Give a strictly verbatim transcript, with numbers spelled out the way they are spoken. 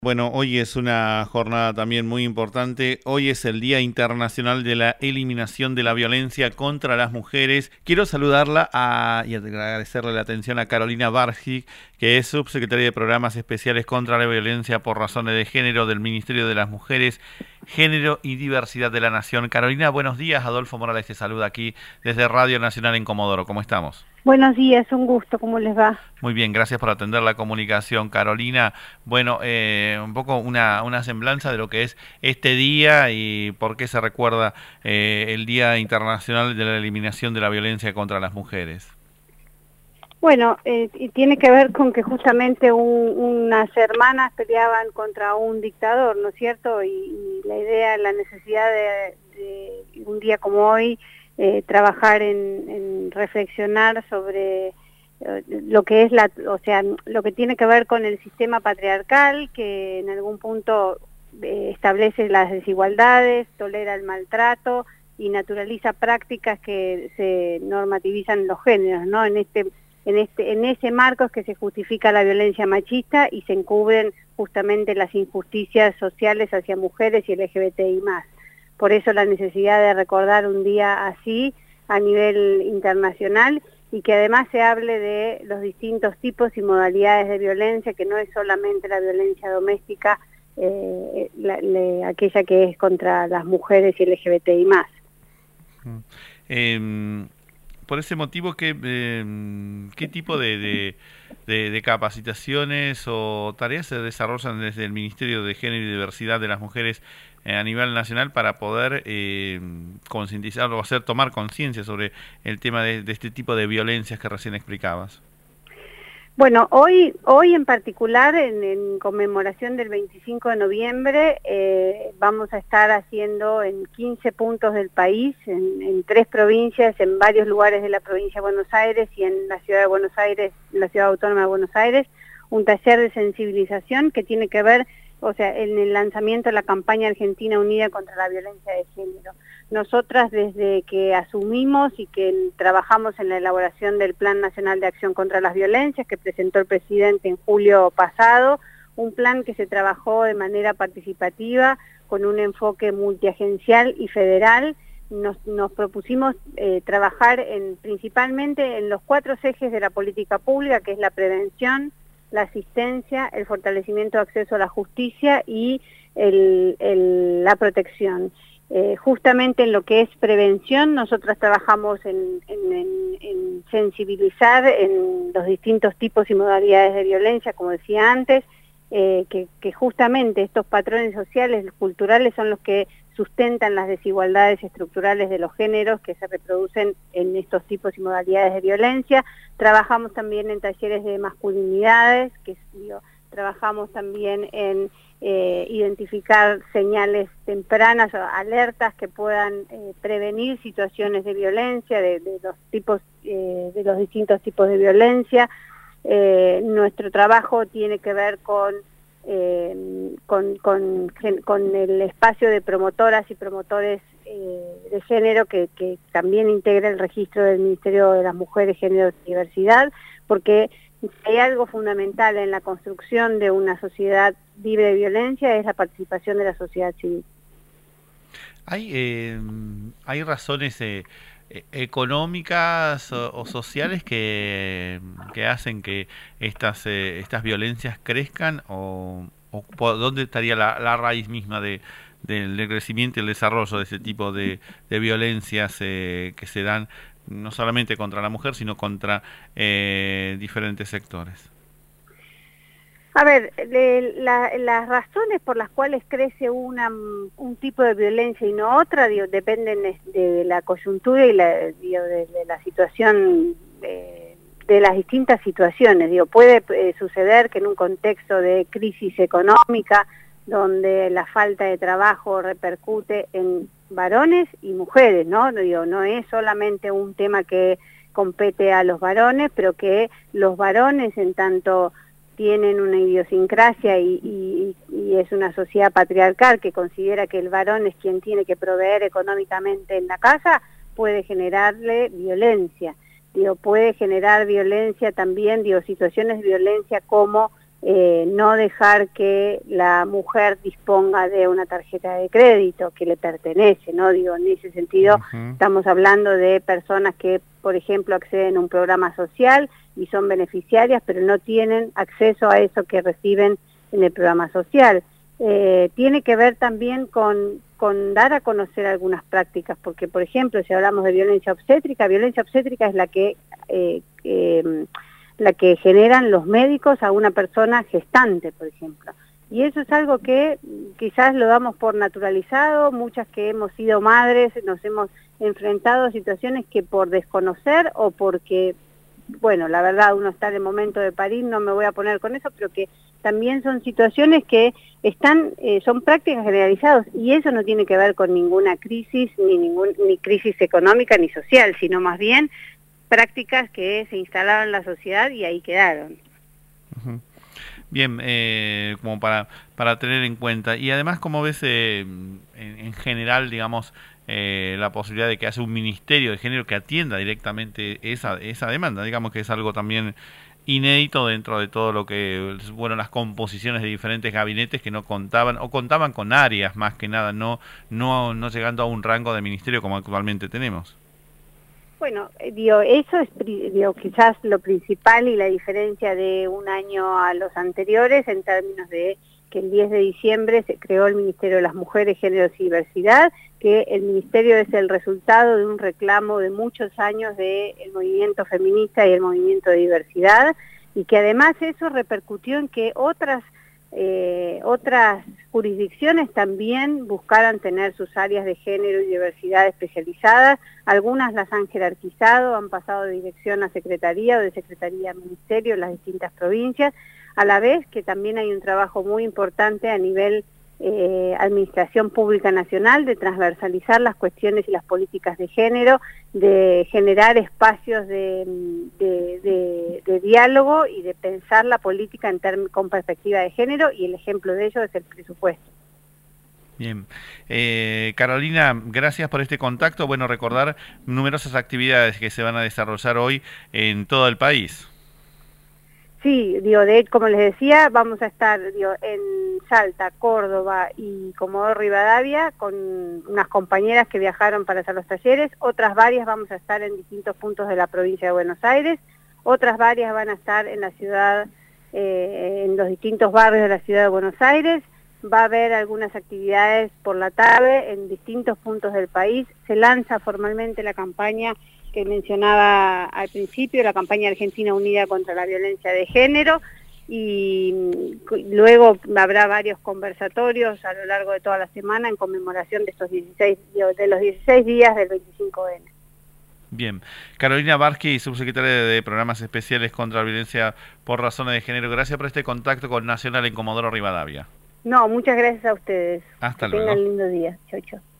Bueno, hoy es una jornada también muy importante. Hoy es el Día Internacional de la Eliminación de la Violencia contra las Mujeres. Quiero saludarla a, y agradecerle la atención a Carolina Bargic, que es subsecretaria de Programas Especiales contra la Violencia por Razones de Género del Ministerio de las Mujeres, Género y Diversidad de la Nación. Carolina, buenos días. Adolfo Morales te saluda aquí desde Radio Nacional en Comodoro. ¿Cómo estamos? Buenos días, un gusto, ¿cómo les va? Muy bien, gracias por atender la comunicación, Carolina. Bueno, eh, un poco una, una semblanza de lo que es este día y por qué se recuerda eh, el Día Internacional de la Eliminación de la Violencia contra las Mujeres. Bueno, eh, y tiene que ver con que justamente un, unas hermanas peleaban contra un dictador, ¿no es cierto? Y, y la idea, la necesidad de, de un día como hoy, eh, trabajar en, en reflexionar sobre lo que es la, o sea, lo que tiene que ver con el sistema patriarcal, que en algún punto eh, establece las desigualdades, tolera el maltrato y naturaliza prácticas que se normativizan los géneros, ¿no? En este, en este, en ese marco es que se justifica la violencia machista y se encubren justamente las injusticias sociales hacia mujeres y L G B T I más. Por eso la necesidad de recordar un día así a nivel internacional, y que además se hable de los distintos tipos y modalidades de violencia, que no es solamente la violencia doméstica, eh, la, la, aquella que es contra las mujeres y L G B T I más. Eh, por ese motivo, ¿qué, eh, qué tipo de, de, de, de capacitaciones o tareas se desarrollan desde el Ministerio de Género y Diversidad de las Mujeres eh, a nivel nacional para poder eh, concientizar o hacer tomar conciencia sobre el tema de, de este tipo de violencias que recién explicabas? Bueno, hoy, hoy en particular, en, en conmemoración del veinticinco de noviembre, eh, vamos a estar haciendo en quince puntos del país, en, en tres provincias, en varios lugares de la provincia de Buenos Aires y en la ciudad de Buenos Aires, en la ciudad autónoma de Buenos Aires, un taller de sensibilización que tiene que ver, o sea, en el lanzamiento de la campaña Argentina Unida contra la Violencia de Género. Nosotras, desde que asumimos y que trabajamos en la elaboración del Plan Nacional de Acción contra las Violencias, que presentó el presidente en julio pasado, un plan que se trabajó de manera participativa, con un enfoque multiagencial y federal, nos, nos propusimos eh, trabajar en, principalmente en los cuatro ejes de la política pública, que es la prevención, la asistencia, el fortalecimiento de acceso a la justicia y el, el, la protección. Eh, justamente en lo que es prevención, nosotras trabajamos en, en, en, en sensibilizar en los distintos tipos y modalidades de violencia, como decía antes, eh, que, que justamente estos patrones sociales, culturales, son los que sustentan las desigualdades estructurales de los géneros que se reproducen en estos tipos y modalidades de violencia. Trabajamos también en talleres de masculinidades, que digo, trabajamos también en eh, identificar señales tempranas o alertas que puedan eh, prevenir situaciones de violencia, de, de los tipos, eh, de los distintos tipos de violencia. Eh, nuestro trabajo tiene que ver con Eh, con, con, con el espacio de promotoras y promotores eh, de género que, que también integra el registro del Ministerio de las Mujeres, Género y Diversidad, porque hay algo fundamental en la construcción de una sociedad libre de violencia, es la participación de la sociedad civil. ¿Hay, eh, hay razones eh, económicas o, o sociales que, que hacen que estas eh, estas violencias crezcan o, o por dónde estaría la, la raíz misma de, del, del crecimiento y el desarrollo de ese tipo de, de violencias eh, que se dan no solamente contra la mujer sino contra eh, diferentes sectores? A ver, de la, las razones por las cuales crece una, un tipo de violencia y no otra, digo, dependen de, de la coyuntura y la, digo, de, de la situación, de, de las distintas situaciones. Digo, puede eh, suceder que en un contexto de crisis económica, donde la falta de trabajo repercute en varones y mujeres, ¿no? Digo, no es solamente un tema que compete a los varones, pero que los varones, en tanto tienen una idiosincrasia y, y, y es una sociedad patriarcal que considera que el varón es quien tiene que proveer económicamente en la casa, puede generarle violencia. Digo, puede generar violencia también, digo, situaciones de violencia como eh, no dejar que la mujer disponga de una tarjeta de crédito que le pertenece, ¿no? Digo, en ese sentido, uh-huh. Estamos hablando de personas que, por ejemplo, acceden a un programa social y son beneficiarias, pero no tienen acceso a eso que reciben en el programa social. Eh, tiene que ver también con, con dar a conocer algunas prácticas, porque, por ejemplo, si hablamos de violencia obstétrica, violencia obstétrica es la que... Eh, eh, la que generan los médicos a una persona gestante, por ejemplo. Y eso es algo que quizás lo damos por naturalizado, muchas que hemos sido madres nos hemos enfrentado a situaciones que por desconocer o porque, bueno, la verdad uno está en el momento de parir, no me voy a poner con eso, pero que también son situaciones que están, eh, son prácticas generalizadas y eso no tiene que ver con ninguna crisis, ni, ningún, ni crisis económica ni social, sino más bien prácticas que se instalaron en la sociedad y ahí quedaron. Uh-huh. Bien, eh, como para, para tener en cuenta. Y además, ¿cómo ves eh, en, en general, digamos, eh, la posibilidad de que haya un ministerio de género que atienda directamente esa, esa demanda? Digamos que es algo también inédito dentro de todo lo que, bueno, las composiciones de diferentes gabinetes que no contaban, o contaban con áreas más que nada, no, no, no llegando a un rango de ministerio como actualmente tenemos. Bueno, digo, eso es digo, quizás lo principal y la diferencia de un año a los anteriores en términos de que el diez de diciembre se creó el Ministerio de las Mujeres, Géneros y Diversidad, que el ministerio es el resultado de un reclamo de muchos años del movimiento feminista y el movimiento de diversidad, y que además eso repercutió en que otras Eh, otras jurisdicciones también buscaran tener sus áreas de género y diversidad especializadas, algunas las han jerarquizado, han pasado de dirección a secretaría o de secretaría a ministerio en las distintas provincias, a la vez que también hay un trabajo muy importante a nivel eh, Administración Pública Nacional de transversalizar las cuestiones y las políticas de género, de generar espacios de, de, de, de diálogo y de pensar la política en con perspectiva de género, y el ejemplo de ello es el presupuesto. Bien. Eh, Carolina, gracias por este contacto. Bueno, recordar numerosas actividades que se van a desarrollar hoy en todo el país. Sí, digo, de, como les decía, vamos a estar digo, en Salta, Córdoba y Comodoro Rivadavia con unas compañeras que viajaron para hacer los talleres, otras varias vamos a estar en distintos puntos de la provincia de Buenos Aires, otras varias van a estar en la ciudad, eh, en los distintos barrios de la ciudad de Buenos Aires, va a haber algunas actividades por la tarde en distintos puntos del país, se lanza formalmente la campaña que mencionaba al principio, la campaña Argentina Unida contra la Violencia de Género, y luego habrá varios conversatorios a lo largo de toda la semana en conmemoración de estos dieciséis, de los dieciséis días del veinticinco ene. Bien. Carolina Barsky, subsecretaria de Programas Especiales contra la Violencia por Razones de Género, gracias por este contacto con Nacional en Comodoro Rivadavia. No, muchas gracias a ustedes. Hasta que luego. Tengan lindo día. Chau, chau.